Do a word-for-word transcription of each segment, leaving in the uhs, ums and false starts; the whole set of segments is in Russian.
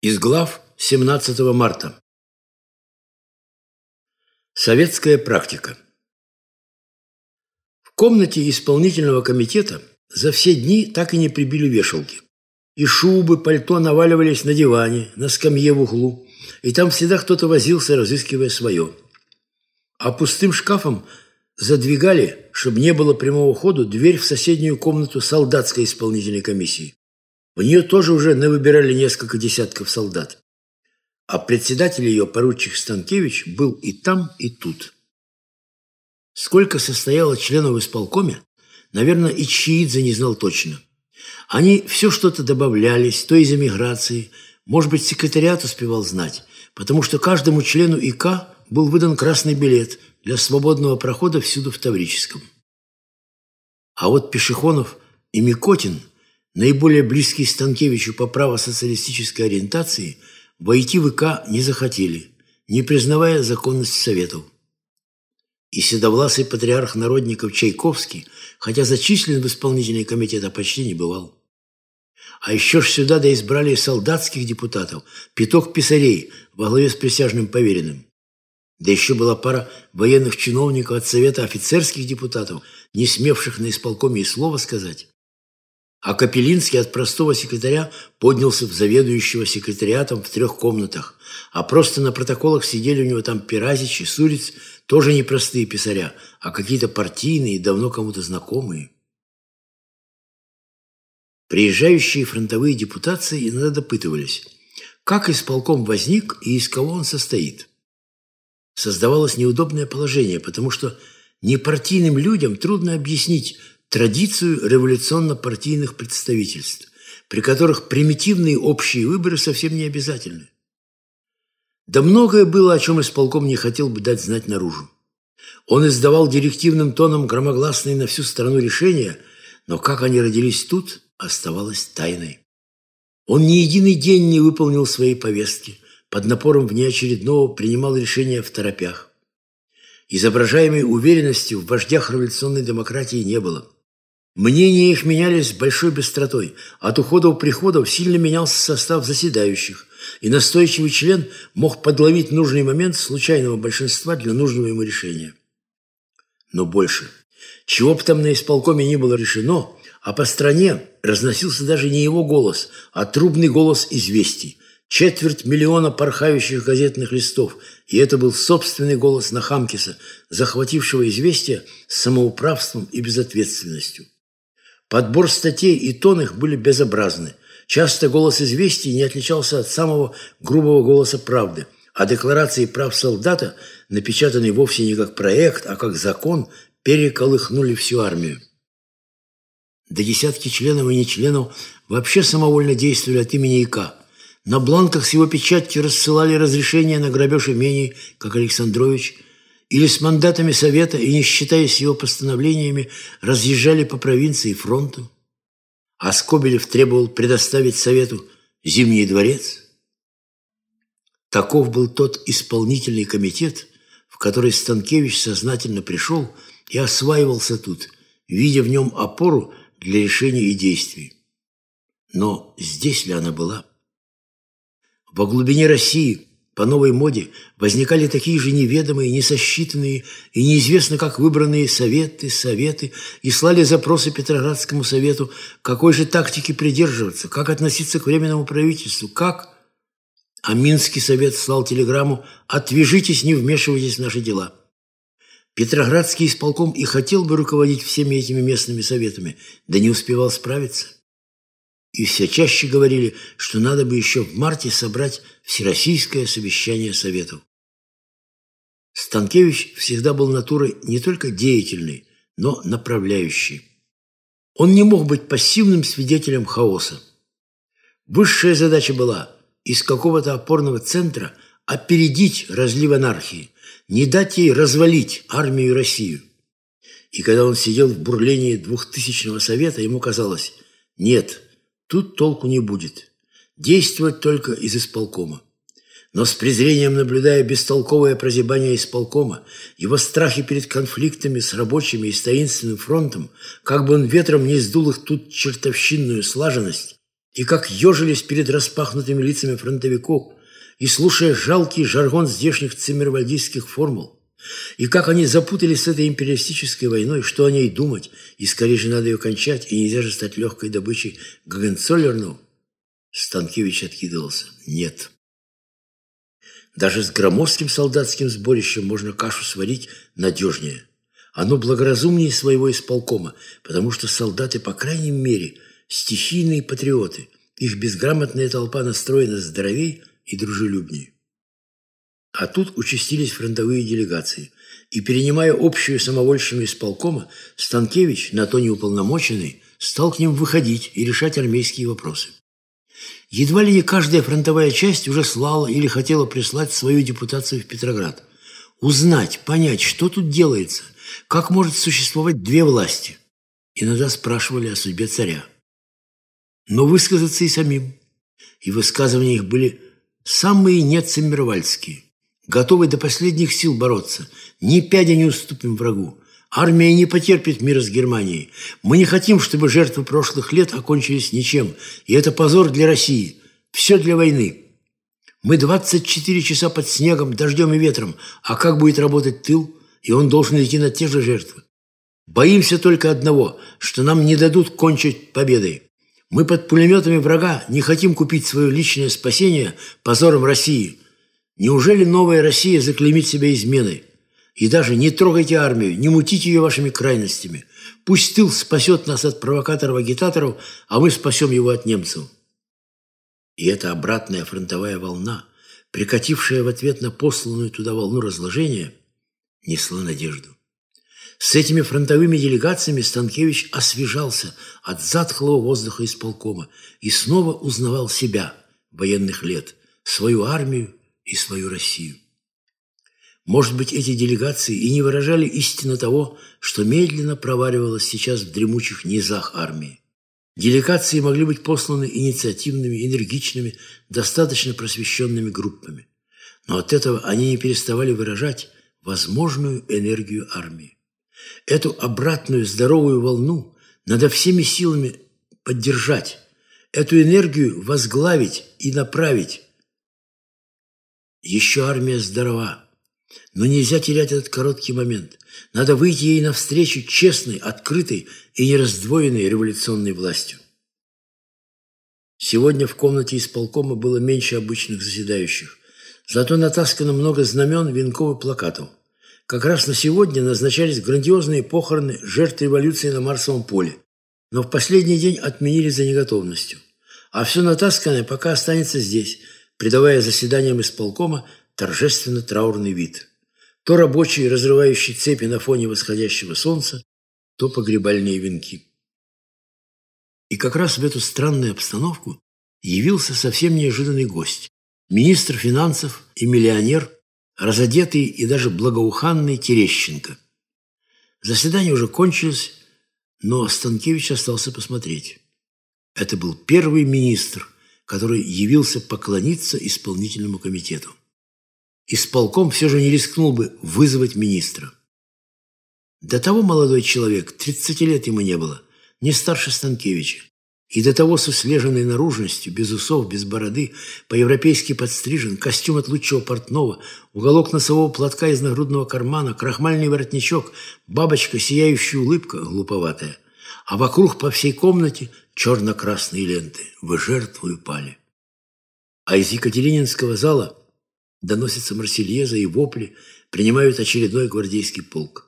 Из глав семнадцатого марта. Советская практика. В комнате исполнительного комитета за все дни так и не прибили вешалки. И шубы, пальто наваливались на диване, на скамье в углу, и там всегда кто-то возился, разыскивая свое. А пустым шкафом задвигали, чтобы не было прямого хода, дверь в соседнюю комнату солдатской исполнительной комиссии. В нее тоже уже навыбирали несколько десятков солдат. А председатель ее, поручик Станкевич, был и там, и тут. Сколько состояло членов в исполкоме, наверное, и Чиидзе не знал точно. Они все что-то добавлялись, то из эмиграции, может быть, секретариат успевал знать, потому что каждому члену ИК был выдан красный билет для свободного прохода всюду в Таврическом. А вот Пешехонов и Микотин, наиболее близкие Станкевичу по право-социалистической ориентации, войти в ИК не захотели, не признавая законность советов. И седовласый патриарх народников Чайковский, хотя зачислен в исполнительный комитет, а почти не бывал. А еще ж сюда доизбрали солдатских депутатов, пяток писарей во главе с присяжным поверенным. Да еще была пара военных чиновников от Совета офицерских депутатов, не смевших на исполкоме и слова сказать. А Капелинский от простого секретаря поднялся в заведующего секретариатом в трех комнатах, а просто на протоколах сидели у него там Пиразич и Суриц, тоже не простые писаря, а какие-то партийные и давно кому-то знакомые. Приезжающие фронтовые депутации иногда допытывались, как исполком возник и из кого он состоит. Создавалось неудобное положение, потому что непартийным людям трудно объяснить традицию революционно-партийных представительств, при которых примитивные общие выборы совсем не обязательны. Да многое было, о чем исполком не хотел бы дать знать наружу. Он издавал директивным тоном громогласные на всю страну решения, но как они родились тут, оставалось тайной. Он ни единый день не выполнил своей повестки, под напором внеочередного принимал решения второпях. Изображаемой уверенности в вождях революционной демократии не было. Мнения их менялись с большой быстротой. От уходов-приходов сильно менялся состав заседающих, и настойчивый член мог подловить нужный момент случайного большинства для нужного ему решения. Но больше. Чего бы там на исполкоме ни было решено, а по стране разносился даже не его голос, а трубный голос известий. Четверть миллиона порхающих газетных листов, и это был собственный голос Нахамкиса, захватившего известия с самоуправством и безответственностью. Подбор статей и тон их были безобразны. Часто голос известий не отличался от самого грубого голоса правды, а декларации прав солдата, напечатанные вовсе не как проект, а как закон, переколыхнули всю армию. Да десятки членов и нечленов вообще самовольно действовали от имени ИК. На бланках с его печатью рассылали разрешения на грабеж имений, как Александрович, или с мандатами Совета и, не считаясь его постановлениями, разъезжали по провинции и фронту. А Скобелев требовал предоставить Совету Зимний дворец. Таков был тот исполнительный комитет, в который Станкевич сознательно пришел и осваивался тут, видя в нем опору для решения и действий. Но здесь ли она была? Во глубине России по новой моде возникали такие же неведомые, несосчитанные и неизвестно как выбранные советы, советы и слали запросы Петроградскому совету, какой же тактики придерживаться, как относиться к Временному правительству, как... А Минский совет слал телеграмму «Отвяжитесь, не вмешивайтесь в наши дела». Петроградский исполком и хотел бы руководить всеми этими местными советами, да не успевал справиться. И все чаще говорили, что надо бы еще в марте собрать Всероссийское совещание советов. Станкевич всегда был натурой не только деятельной, но направляющей. Он не мог быть пассивным свидетелем хаоса. Высшая задача была из какого-то опорного центра опередить разлив анархии, не дать ей развалить армию и Россию. И когда он сидел в бурлении двухтысячного совета, ему казалось: нет, тут толку не будет. Действовать только из исполкома. Но с презрением наблюдая бестолковое прозябание исполкома, его страхи перед конфликтами с рабочими и с таинственным фронтом, как бы он ветром не сдул их тут чертовщинную слаженность, и как ежились перед распахнутыми лицами фронтовиков, и слушая жалкий жаргон здешних циммервальдийских формул, и как они запутались с этой империалистической войной, что о ней думать, и скорее же надо ее кончать, и нельзя же стать легкой добычей Гогенцоллерну, Станкевич откидывался. Нет. Даже с громоздким солдатским сборищем можно кашу сварить надежнее. Оно благоразумнее своего исполкома, потому что солдаты, по крайней мере, стихийные патриоты. Их безграмотная толпа настроена здоровей и дружелюбнее. А тут участились фронтовые делегации. И, перенимая общую самовольщину исполкома, Станкевич, на то неуполномоченный, стал к ним выходить и решать армейские вопросы. Едва ли не каждая фронтовая часть уже слала или хотела прислать свою депутацию в Петроград. Узнать, понять, что тут делается, как может существовать две власти. Иногда спрашивали о судьбе царя. Но высказаться и самим. И высказывания их были самые нециммервальдские. Готовы до последних сил бороться. Ни пядя не уступим врагу. Армия не потерпит мира с Германией. Мы не хотим, чтобы жертвы прошлых лет окончились ничем. И это позор для России. Все для войны. Мы двадцать четыре часа под снегом, дождем и ветром. А как будет работать тыл? И он должен идти на те же жертвы. Боимся только одного, что нам не дадут кончить победой. Мы под пулеметами врага не хотим купить свое личное спасение позором России. Неужели новая Россия заклеймит себя изменой? И даже не трогайте армию, не мутите ее вашими крайностями. Пусть тыл спасет нас от провокаторов-агитаторов, а мы спасем его от немцев. И эта обратная фронтовая волна, прикатившая в ответ на посланную туда волну разложения, несла надежду. С этими фронтовыми делегациями Станкевич освежался от затхлого воздуха исполкома и снова узнавал себя, военных лет, свою армию и свою Россию. Может быть, эти делегации и не выражали истинно того, что медленно проваливалось сейчас в дремучих низах армии. Делегации могли быть посланы инициативными, энергичными, достаточно просвещенными группами. Но от этого они не переставали выражать возможную энергию армии. Эту обратную здоровую волну надо всеми силами поддержать, эту энергию возглавить и направить. Еще армия здорова, но нельзя терять этот короткий момент. Надо выйти ей навстречу честной, открытой и нераздвоенной революционной властью. Сегодня в комнате исполкома было меньше обычных заседающих. Зато натаскано много знамен, венков и плакатов. Как раз на сегодня назначались грандиозные похороны жертв революции на Марсовом поле. Но в последний день отменили за неготовностью. А все натасканное пока останется здесь, придавая заседаниям исполкома торжественно-траурный вид. То рабочие, разрывающие цепи на фоне восходящего солнца, то погребальные венки. И как раз в эту странную обстановку явился совсем неожиданный гость. Министр финансов и миллионер, разодетый и даже благоуханный Терещенко. Заседание уже кончилось, но Станкевич остался посмотреть. Это был первый министр, который явился поклониться исполнительному комитету. Исполком все же не рискнул бы вызвать министра. До того молодой человек, тридцати лет ему не было, не старше Станкевича. И до того с услеженной наружностью, без усов, без бороды, по-европейски подстрижен, костюм от лучшего портного, уголок носового платка из нагрудного кармана, крахмальный воротничок, бабочка, сияющая улыбка, глуповатая. А вокруг по всей комнате черно-красные ленты. Вы жертвою пали. А из Екатерининского зала доносятся марсельеза и вопли, принимают очередной гвардейский полк.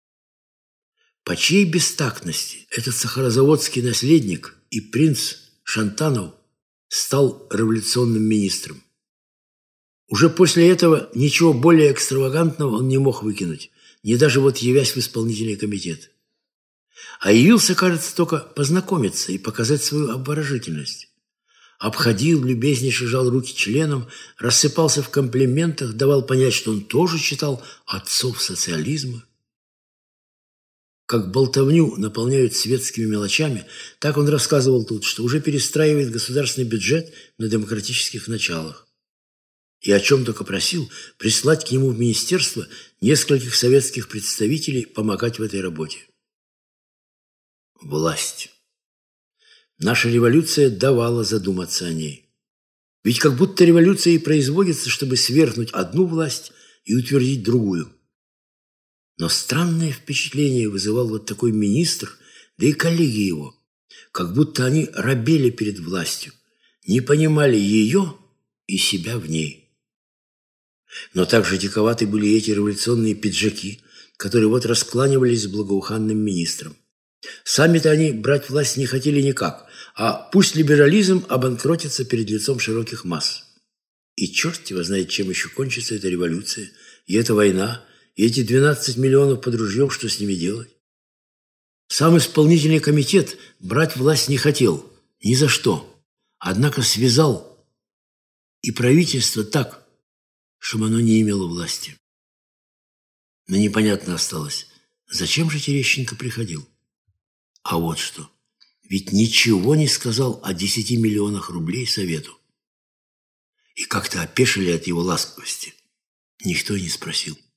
По чьей бестактности этот сахарозаводский наследник и принц Шантанов стал революционным министром? Уже после этого ничего более экстравагантного он не мог выкинуть, не даже вот явясь в исполнительный комитет. А явился, кажется, только познакомиться и показать свою обворожительность. Обходил, любезнейше жал руки членам, рассыпался в комплиментах, давал понять, что он тоже читал отцов социализма. Как болтовню наполняют светскими мелочами, так он рассказывал тут, что уже перестраивает государственный бюджет на демократических началах. И о чем только просил прислать к нему в министерство нескольких советских представителей помогать в этой работе. Власть. Наша революция давала задуматься о ней. Ведь как будто революция и производится, чтобы свергнуть одну власть и утвердить другую. Но странное впечатление вызывал вот такой министр, да и коллеги его, как будто они робели перед властью, не понимали ее и себя в ней. Но также диковаты были эти революционные пиджаки, которые вот раскланивались с благоуханным министром. Сами-то они брать власть не хотели никак, а пусть либерализм обанкротится перед лицом широких масс. И черт его знает, чем еще кончится эта революция, и эта война, и эти двенадцать миллионов под ружьем, что с ними делать? Сам исполнительный комитет брать власть не хотел, ни за что, однако связал и правительство так, чтобы оно не имело власти. Но непонятно осталось, зачем же Терещенко приходил? А вот что, ведь ничего не сказал о десяти миллионах рублей совету. И как-то опешили от его ласковости. Никто и не спросил.